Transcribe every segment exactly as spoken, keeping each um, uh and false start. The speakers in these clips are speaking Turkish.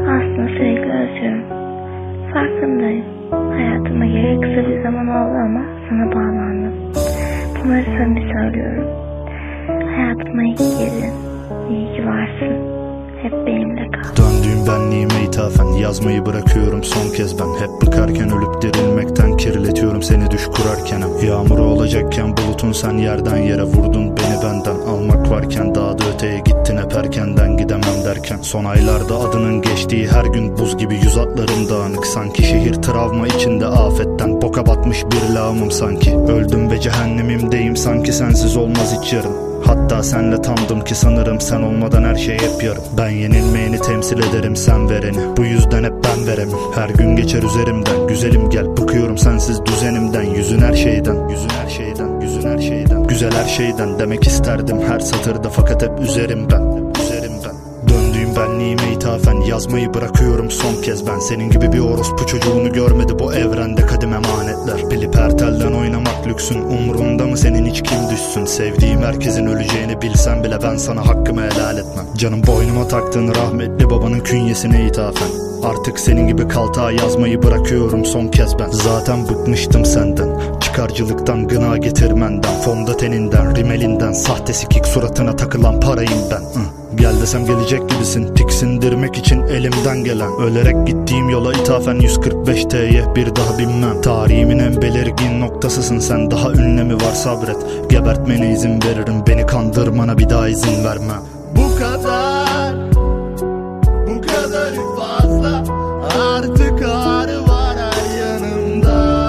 Aslında sürekli özlüyorum. Farkındayım. Hayatıma gerek kısa bir zaman oldu ama sana bağlandım. Bunları samimi söylüyorum. Hayatıma iyi ki girdin. İyi ki varsın. Hep benimle kal. Döndüğüm benliğime ithafen yazmayı bırakıyorum son kez ben. Hep bıkarken ölüp dirilmekten kirletiyorum seni düş kurarken. Yağmuru olacakken bulutun sen yerden yere vurdun beni benden. Almak varken daha da öteye gittin hep erkenden gidemem derken. Son aylarda adının geçtiği her gün buz gibi yüz atlarım dağınık. Sanki şehir travma içinde afetten boka batmış bir lağımım sanki. Öldüm ve cehennemimdeyim sanki sensiz olmaz hiç yarın. Hatta senle tamdım ki sanırım sen olmadan her şey hep yarım. Ben yenilmeyeni temsil ederim sen vereni. Bu yüzden hep ben veremem. Her gün geçer üzerimden. Güzelim gel bıkıyorum sensiz düzenimden. Yüzün her şeyden, yüzün her şeyden, yüzün her şeyden. Güzel her şeyden demek isterdim her satırda fakat hep üzerim ben. Hep üzerim ben. Döndüğüm benliğime ithafen yazmayı bırakıyorum son kez ben. Senin gibi bir orospu çocuğunu görmedi bu evrende kadim emanetler. Bilip her telden oynamak lüksün. Umrunda mı senin hiç kim düşsün? Sevdiğim herkesin öleceğini bilsem bile ben sana hakkımı helal etmem. Canım boynuma taktığın rahmetli babanın künyesine ithafen. Artık senin gibi kaltağa yazmayı bırakıyorum son kez ben. Zaten bıkmıştım senden. Çıkarcılıktan, gına getirmenden, fondöteninden, rimelinden, sahte sikik suratına takılan parayım ben. Hı. Gel desem gelecek gibisin, tiksindirmek için elimden gelen. Ölerek gittiğim yola ithafen yüz kırk beş T'ye bir daha binmem. Tarihimin en belirgin noktasısın sen, daha ünlemi var sabret. Gebertmene izin veririm, beni kandırmana bir daha izin vermem. Bu kadar, bu kadar fazla, artık ağrı var her yanımda.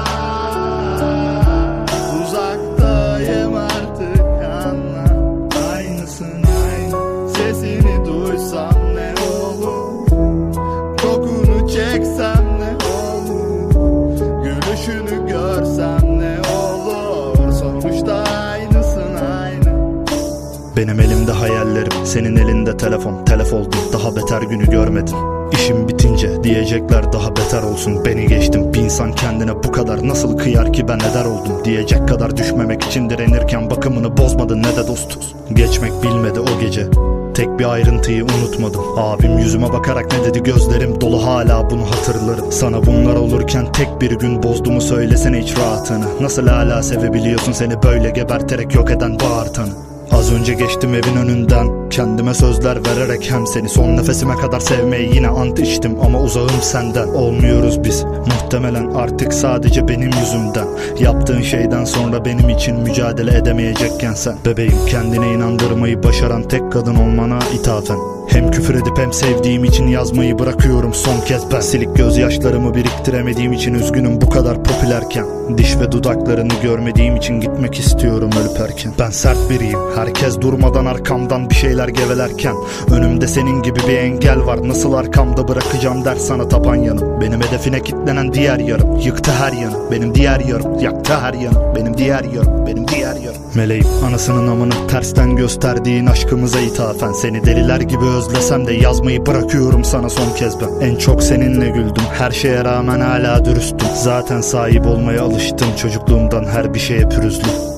Uzaktayım artık anla, aynısın aynı. Sesini duysam ne olur, kokunu çeksem ne olur, gülüşünü görsem ne olur. Sonuçta aynısın aynı. Benim elimde hayallerim, senin elinde telefon. Telef oldum, daha beter günü görmedin. İşim bitince diyecekler daha beter olsun. Beni geçtim, bir insan kendine bu kadar nasıl kıyar ki ben eder oldum. Diyecek kadar düşmemek için direnirken bakımını bozmadın ne de dostuz. Geçmek bilmedi o gece, tek bir ayrıntıyı unutmadım. Abim yüzüme bakarak ne dedi, gözlerim dolu hala bunu hatırlarım. Sana bunlar olurken tek bir gün bozdu mu söylesene hiç rahatını. Nasıl hala sevebiliyorsun seni böyle geberterek yok eden bağırtanı. Az önce geçtim evin önünden, kendime sözler vererek hem seni son nefesime kadar sevmeyi yine ant içtim ama uzağım senden. Olmuyoruz biz muhtemelen artık sadece benim yüzümden. Yaptığın şeyden sonra benim için mücadele edemeyecekken sen. Bebeğim, kendine inandırmayı başaran tek kadın olmana ithafen. Hem küfür edip hem sevdiğim için yazmayı bırakıyorum son kez ben. Silik gözyaşlarımı biriktiremediğim için üzgünüm bu kadar popülerken. Diş ve dudaklarını görmediğim için gitmek istiyorum ölüp erken. Ben sert biriyim, herkes durmadan arkamdan bir şeyler gevelerken. Önümde senin gibi bir engel var, nasıl arkamda bırakacağım der sana tapan yanım. Benim hedefine kitlenen diğer yarım yıktı her yanı. Benim diğer yarım yaktı her yanı. Benim diğer yarım, benim diğer yarım. Meleğim, anasının amını tersten gösterdiğin aşkımıza ithafen. Seni deliler gibi özlesem de yazmayı bırakıyorum sana son kez ben. En çok seninle güldüm, her şeye rağmen hala dürüstüm. Zaten sahip olmaya alıştım çocukluğumdan her bir şeye pürüzlü.